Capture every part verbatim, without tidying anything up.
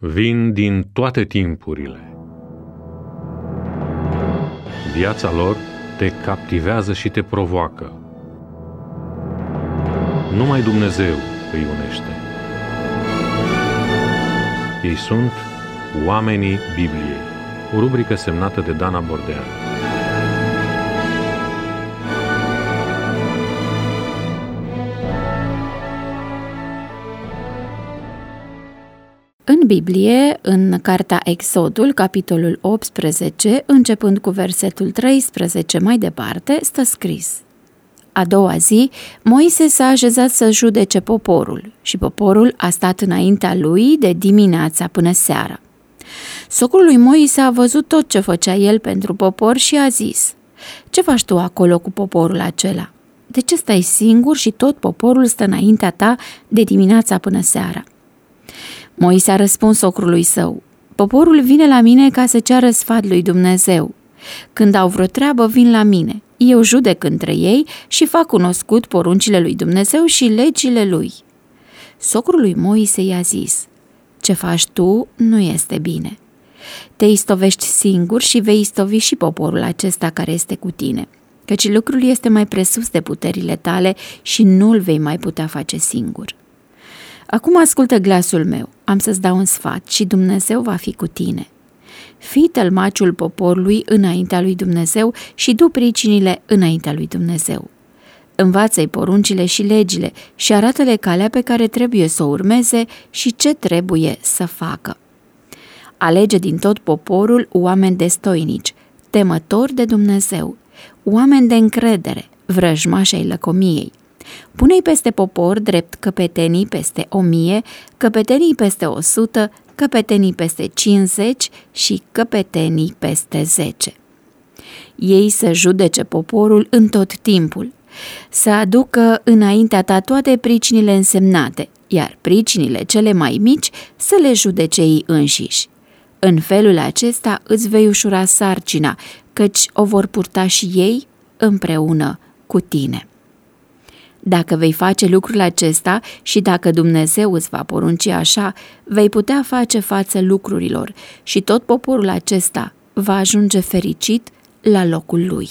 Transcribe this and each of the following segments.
vin din toate timpurile. Viața lor te captivează și te provoacă. Numai Dumnezeu îi unește. Ei sunt Oamenii Bibliei, o rubrică semnată de Dana Bordean. În Biblie, în cartea Exodul, capitolul optsprezece, începând cu versetul treisprezece mai departe, stă scris: A doua zi, Moise s-a așezat să judece poporul și poporul a stat înaintea lui de dimineața până seara. Socrul lui Moise a văzut tot ce făcea el pentru popor și a zis: Ce faci tu acolo cu poporul acela? De ce stai singur și tot poporul stă înaintea ta de dimineața până seara? Moise a răspuns socrului său: Poporul vine la mine ca să ceară sfat lui Dumnezeu. Când au vreo treabă, vin la mine. Eu judec între ei și fac cunoscut poruncile lui Dumnezeu și legile lui. Socrul lui Moise i-a zis: Ce faci tu nu este bine. Te istovești singur și vei istovi și poporul acesta care este cu tine, căci lucrul este mai presus de puterile tale și nu-l vei mai putea face singur. Acum ascultă glasul meu, am să-ți dau un sfat și Dumnezeu va fi cu tine. Fii tălmaciul poporului înaintea lui Dumnezeu și du pricinile înaintea lui Dumnezeu. Învață-i poruncile și legile și arată-le calea pe care trebuie să o urmeze și ce trebuie să facă. Alege din tot poporul oameni destoinici, temători de Dumnezeu, oameni de încredere, vrăjmași ai lăcomiei. Pune-i peste popor drept căpetenii peste o mie, căpetenii peste o sută, căpetenii peste cincizeci și căpetenii peste zece. Ei să judece poporul în tot timpul, să aducă înaintea ta toate pricinile însemnate, iar pricinile cele mai mici să le judece ei înșiși. În felul acesta îți vei ușura sarcina, căci o vor purta și ei împreună cu tine. Dacă vei face lucrul acesta și dacă Dumnezeu îți va porunci așa, vei putea face față lucrurilor și tot poporul acesta va ajunge fericit la locul lui.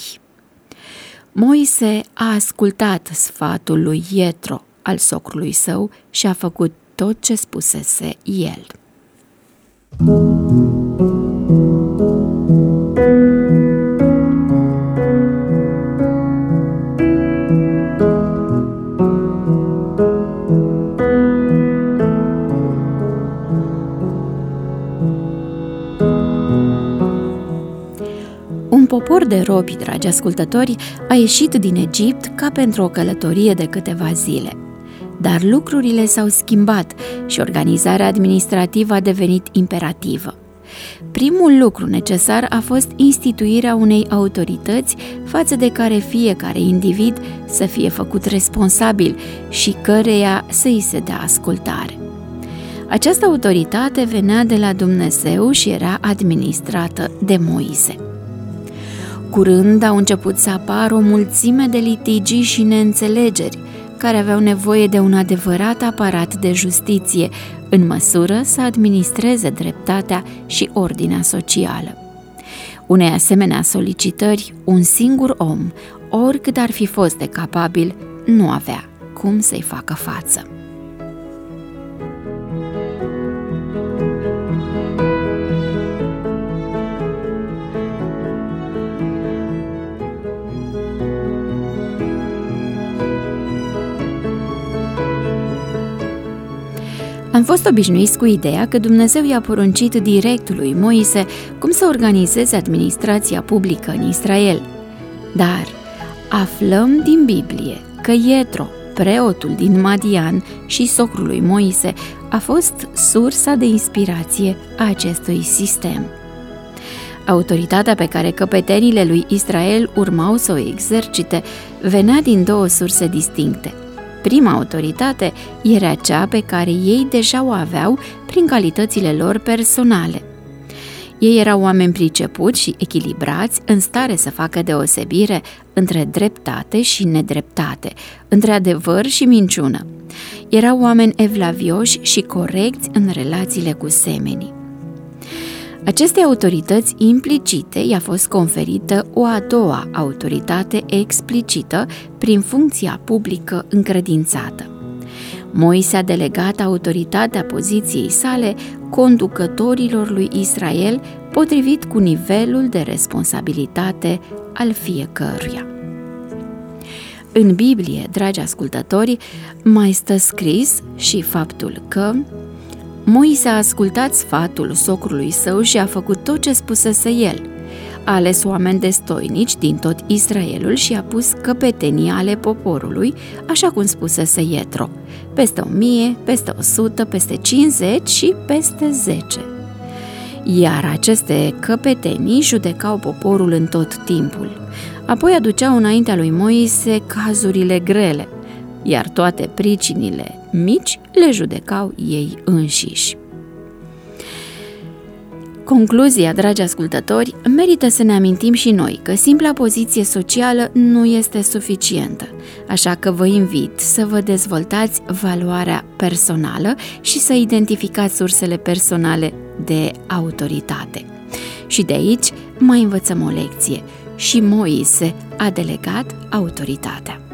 Moise a ascultat sfatul lui Ietro, al socrului său, și a făcut tot ce spusese el. Un popor de robi, dragi ascultători, a ieșit din Egipt ca pentru o călătorie de câteva zile. Dar lucrurile s-au schimbat și organizarea administrativă a devenit imperativă. Primul lucru necesar a fost instituirea unei autorități față de care fiecare individ să fie făcut responsabil și căreia să îi se dea ascultare. Această autoritate venea de la Dumnezeu și era administrată de Moise. Curând au început să apară o mulțime de litigii și neînțelegeri, care aveau nevoie de un adevărat aparat de justiție, în măsură să administreze dreptatea și ordinea socială. Unei asemenea solicitări, un singur om, oricât ar fi fost de capabil, nu avea cum să-i facă față. Am fost obișnuiți cu ideea că Dumnezeu i-a poruncit direct lui Moise cum să organizeze administrația publică în Israel. Dar aflăm din Biblie că Ietro, preotul din Madian și socrul lui Moise, a fost sursa de inspirație a acestui sistem. Autoritatea pe care căpetenile lui Israel urmau să o exercite venea din două surse distincte. Prima autoritate era cea pe care ei deja o aveau prin calitățile lor personale. Ei erau oameni pricepuți și echilibrați, în stare să facă deosebire între dreptate și nedreptate, între adevăr și minciună. Erau oameni evlavioși și corecți în relațiile cu semenii. Acestei autorități implicite i-a fost conferită o a doua autoritate explicită prin funcția publică încredințată. Moise a delegat autoritatea poziției sale conducătorilor lui Israel potrivit cu nivelul de responsabilitate al fiecăruia. În Biblie, dragi ascultători, mai stă scris și faptul că Moise a ascultat sfatul socrului său și a făcut tot ce spusese el. A ales oameni destoinici din tot Israelul și a pus căpetenii ale poporului, așa cum spusese Ietro, peste o mie, peste o sută, peste cincizeci și peste zece. Iar aceste căpetenii judecau poporul în tot timpul. Apoi aduceau înaintea lui Moise cazurile grele, iar toate pricinile mici le judecau ei înșiși. Concluzia, dragi ascultători, merită să ne amintim și noi că simpla poziție socială nu este suficientă, așa că vă invit să vă dezvoltați valoarea personală și să identificați sursele personale de autoritate. Și de aici mai învățăm o lecție. Și Moise a delegat autoritatea.